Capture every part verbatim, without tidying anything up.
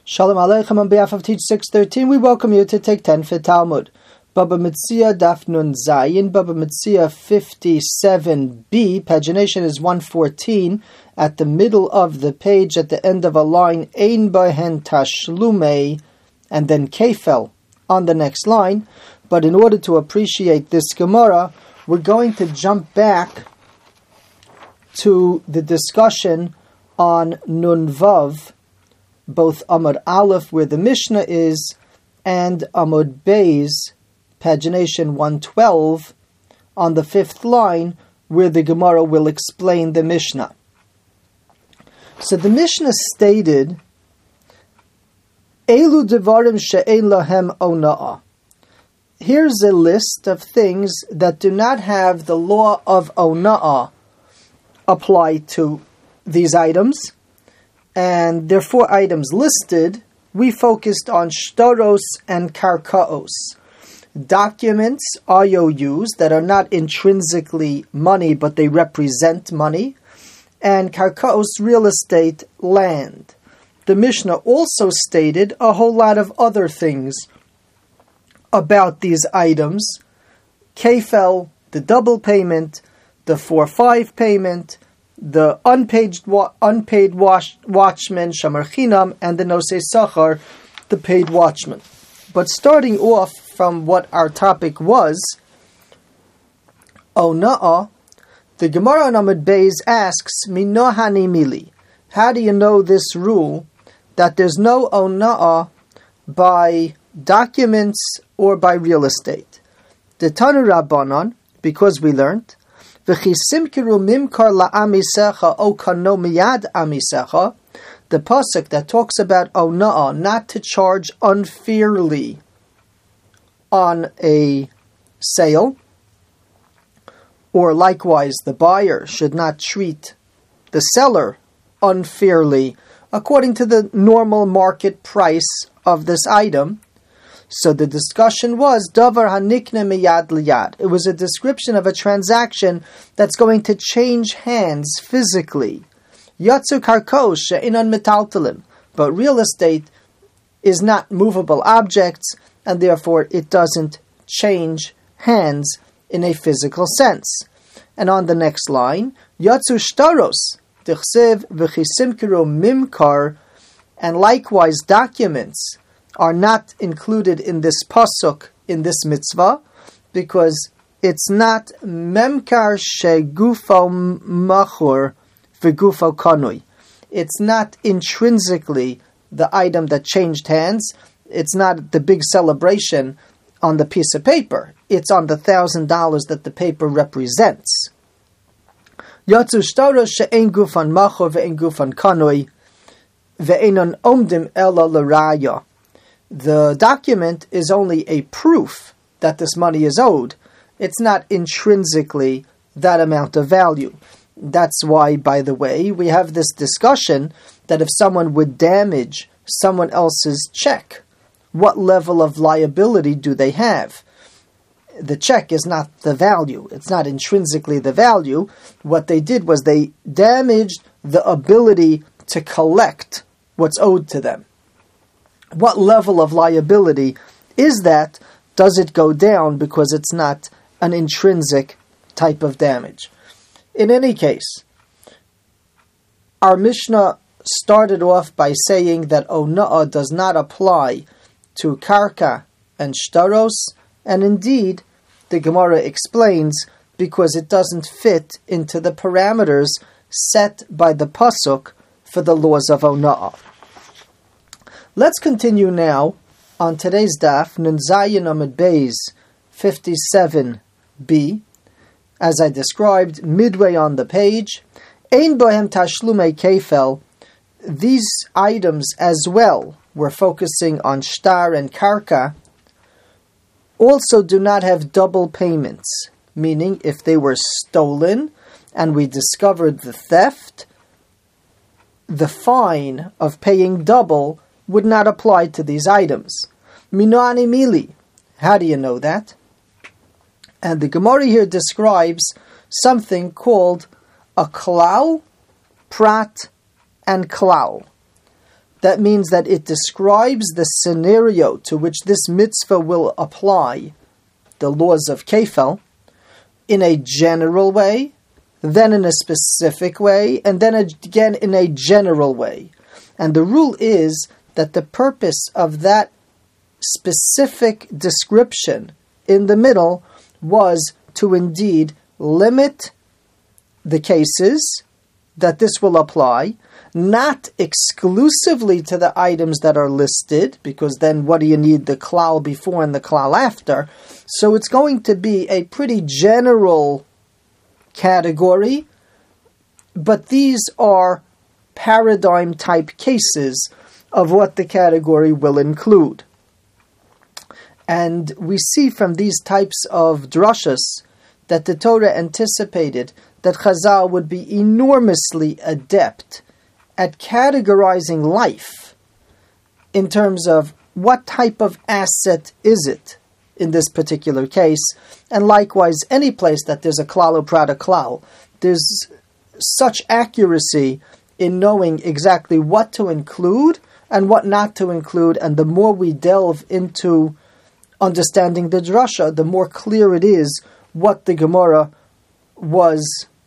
Shalom Aleichem on behalf of Teach six thirteen, we welcome you to Take ten for Talmud. Baba Metzia Daf Nun Zayin, Baba Metzia fifty-seven b, pagination is one fourteen, at the middle of the page, at the end of a line, Ein Bohen Tashlumei, and then Kefel on the next line. But in order to appreciate this Gemara, we're going to jump back to the discussion on Nun Vav, both Amud Aleph, where the Mishnah is, and Amud Beis, pagination one twelve, on the fifth line, where the Gemara will explain the Mishnah. So the Mishnah stated, Elu devarim she'ein lahem ona'ah. Here's a list of things that do not have the law of ona'ah apply to these items. And there are four items listed. We focused on shtaros and karkaos, documents, I O Us, that are not intrinsically money, but they represent money, and karkaos, real estate, land. The Mishnah also stated a whole lot of other things about these items: kefel, the double payment, the four five payment, the unpaid unpaid wash, watchman, Shamar Chinam, and the Nosei Sachar, the paid watchman. But starting off from what our topic was, Ona'ah, the Gemara on Amud Beis asks, Minohani mili, how do you know this rule, that there's no Ona'ah by documents or by real estate? The Tanu Rabbanon, because we learned, the pasuk that talks about ona'ah, not to charge unfairly on a sale, or likewise the buyer should not treat the seller unfairly according to the normal market price of this item. So the discussion was davar hanikne miyad liyad. It was a description of a transaction that's going to change hands physically. Yatsu karkos she'inan metaltalim. But real estate is not movable objects, and therefore it doesn't change hands in a physical sense. And on the next line, Yatsu shtaros tichsev v'chisimkiru mimkar, and likewise documents are not included in this pasuk, in this mitzvah, because it's not memkar shegufo machur v'gufo kanui. It's not intrinsically the item that changed hands. It's not the big celebration on the piece of paper. It's on the thousand dollars that the paper represents. Yatzu shtaros she'ein gufan machur ve'ein gufan kanui ve'einon omdim ela l'raya. The document is only a proof that this money is owed. It's not intrinsically that amount of value. That's why, by the way, we have this discussion that if someone would damage someone else's check, what level of liability do they have? The check is not the value. It's not intrinsically the value. What they did was they damaged the ability to collect what's owed to them. What level of liability is that? Does it go down because it's not an intrinsic type of damage? In any case, our Mishnah started off by saying that ona'ah does not apply to karka and shtaros, and indeed, the Gemara explains, because it doesn't fit into the parameters set by the pasuk for the laws of ona'ah. Let's continue now on today's daf, Nun Zayin Amud Beis fifty-seven b. As I described, midway on the page, Ein Bohem Tashlumei Kefel. These items as well, we're focusing on shtar and karka, also do not have double payments, meaning if they were stolen and we discovered the theft, the fine of paying double would not apply to these items. Minoani mili. How do you know that? And the Gemara here describes something called a klal, prat, and klal. That means that it describes the scenario to which this mitzvah will apply, the laws of Kefel, in a general way, then in a specific way, and then again in a general way. And the rule is that the purpose of that specific description in the middle was to indeed limit the cases that this will apply, not exclusively to the items that are listed, because then what do you need the klal before and the klal after? So it's going to be a pretty general category, but these are paradigm type cases of what the category will include. And we see from these types of drashas that the Torah anticipated that Chazal would be enormously adept at categorizing life in terms of what type of asset is it in this particular case, and likewise any place that there's a klal or prat klal, there's such accuracy in knowing exactly what to include and what not to include, and the more we delve into understanding the drasha, the more clear it is what the Gemara was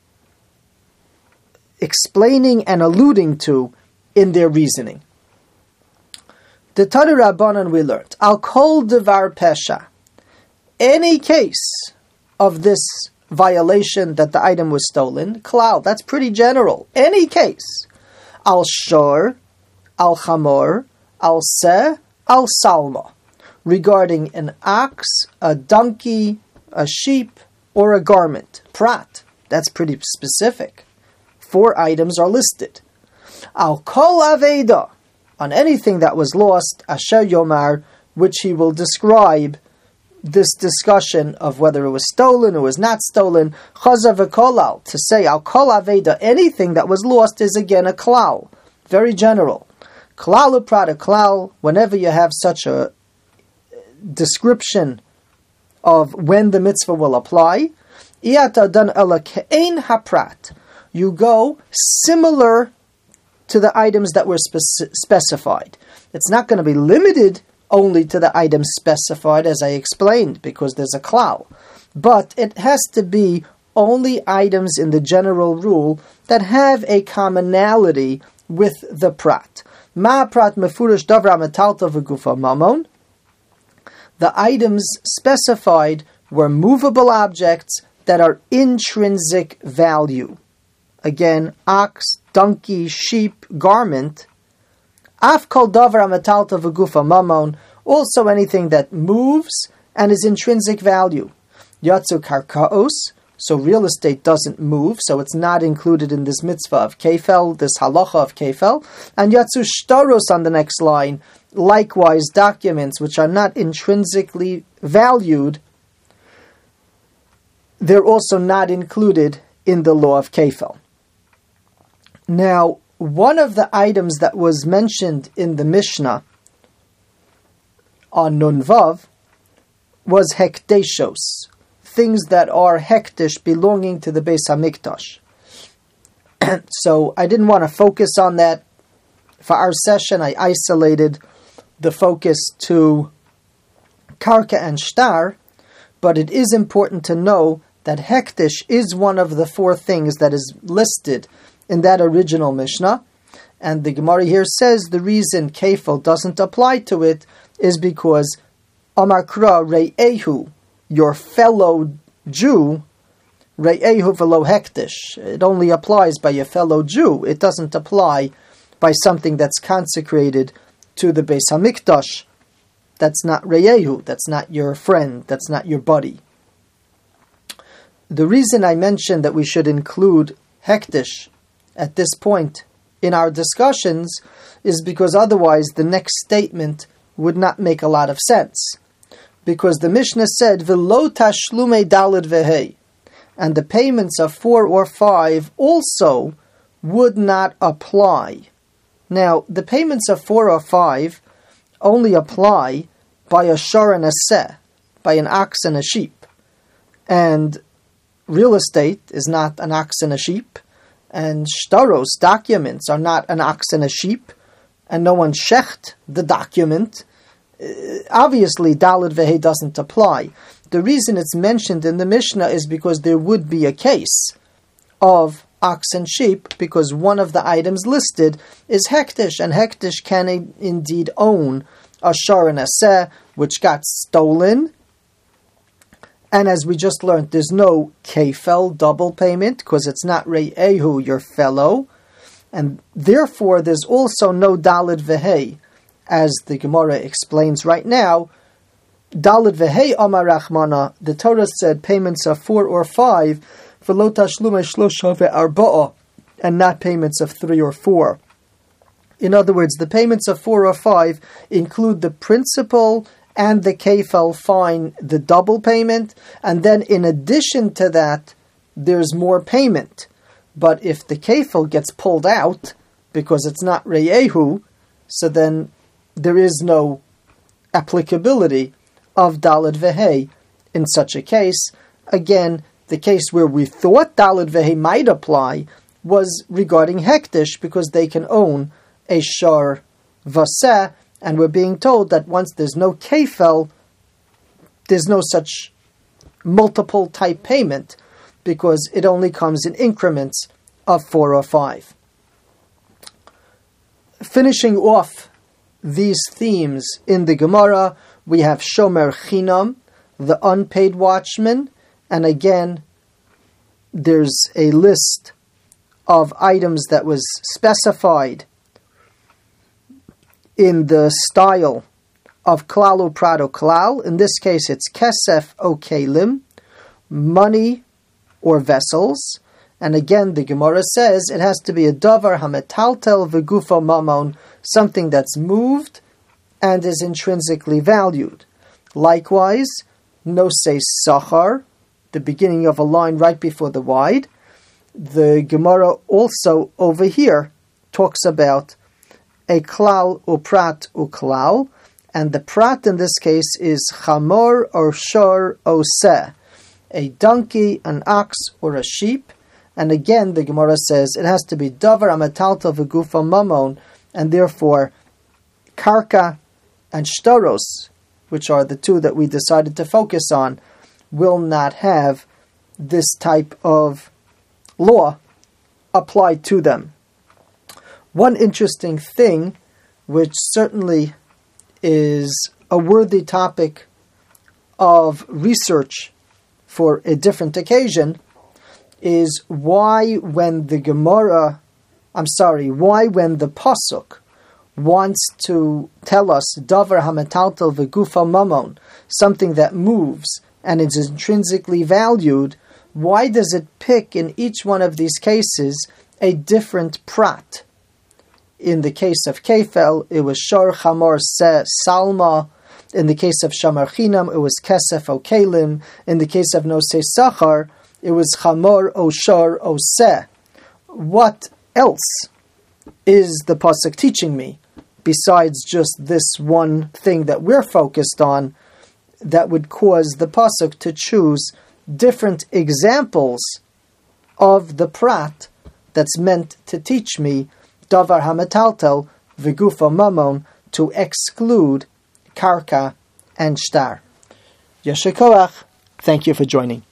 explaining and alluding to in their reasoning. The Tanu Rabbanan we learned, Al Kol Devar Pesha, any case of this violation that the item was stolen, klal, that's pretty general, any case, Al Shor, Al Chamor, Al Seh, Al Salma, regarding an ox, a donkey, a sheep, or a garment, prat, that's pretty specific. Four items are listed. Al kol aveda, on anything that was lost, asher yomar, which he will describe this discussion of whether it was stolen or was not stolen. Chazav v'kolal, to say al kol aveda, anything that was lost is again a klal, very general. Klal uprat a klal, whenever you have such a description of when the mitzvah will apply, iyata dan ela ke'ein haprat, you go similar to the items that were speci- specified. It's not going to be limited only to the items specified, as I explained, because there's a klal. But it has to be only items in the general rule that have a commonality with the prat. Ma prat mefurish davra metalta v'gufa mamon. The items specified were movable objects that are intrinsic value. Again, ox, donkey, sheep, garment. Af kol davar metalta v'gufa mamon, also anything that moves and is intrinsic value. Yatsu karkaos, so real estate doesn't move, so it's not included in this mitzvah of kefel, this halacha of kefel. And yatsu shtaros on the next line, likewise documents which are not intrinsically valued, they're also not included in the law of kefel. Now, one of the items that was mentioned in the Mishnah on Nun Vav was hekdeshos, things that are hekdesh belonging to the Beis Hamikdash. So I didn't want to focus on that. For our session, I isolated the focus to karka and shtar, but it is important to know that hekdesh is one of the four things that is listed in that original Mishnah, and the Gemara here says the reason kefel doesn't apply to it is because Amar Kra Re'ehu, your fellow Jew, Re'ehu v'lo hekdesh. It only applies by a fellow Jew. It doesn't apply by something that's consecrated to the Beis Hamikdash. That's not Re'ehu. That's not your friend. That's not your buddy. The reason I mentioned that we should include hekdesh at this point in our discussions is because otherwise the next statement would not make a lot of sense. Because the Mishnah said, V'lo tashlume dalid vehei, and the payments of four or five also would not apply. Now, the payments of four or five only apply by a shor and a seh, by an ox and a sheep. And real estate is not an ox and a sheep, and shtaros, documents, are not an ox and a sheep, and no one shecht the document, obviously Daled Vehei doesn't apply. The reason it's mentioned in the Mishnah is because there would be a case of ox and sheep, because one of the items listed is hektish, and hektish can indeed own a shar and aseh, which got stolen. And as we just learned, there's no kefel, double payment, because it's not re'ehu, your fellow. And therefore, there's also no daled vehei. As the Gemara explains right now, daled vehei amar Rachmana, the Torah said payments of four or five, v'lo tashlumei shlosha ve'arba'a, and not payments of three or four. In other words, the payments of four or five include the principal and the kefel fine, the double payment, and then in addition to that, there's more payment. But if the kefel gets pulled out, because it's not re'ehu, so then there is no applicability of daled vehei in such a case. Again, the case where we thought daled vehei might apply was regarding hektish, because they can own a shar vaseh, and we're being told that once there's no kefel, there's no such multiple type payment, because it only comes in increments of four or five. Finishing off these themes in the Gemara, we have Shomer Chinam, the unpaid watchman, and again, there's a list of items that was specified in the style of klal u prat o klal. In this case, it's kesef o kelim, money or vessels. And again, the Gemara says it has to be a davar hametaltel v'gufo mamon, something that's moved and is intrinsically valued. Likewise, nosei sachar, the beginning of a line right before the wide. The Gemara also over here talks about a klal u prat u klal, and the prat in this case is chamor or shor oseh, a donkey, an ox, or a sheep. And again, the Gemara says it has to be davar amatalta v'gufa mamon, and therefore karka and shtaros, which are the two that we decided to focus on, will not have this type of law applied to them. One interesting thing, which certainly is a worthy topic of research for a different occasion, is why when the Gemara, I'm sorry, why when the Pasuk wants to tell us davar hametaltel v'gufa mamon, something that moves and is intrinsically valued, why does it pick in each one of these cases a different prat? In the case of kefel, it was shor chamor se salma. In the case of shamar chinam, it was kesef o kelim. In the case of nosei sachar, it was chamor o shor o se. What else is the pasuk teaching me besides just this one thing that we're focused on that would cause the pasuk to choose different examples of the prat that's meant to teach me davar hametaltel v'gufa mamon, to exclude karka and shtar? Yesher koach. Thank you for joining.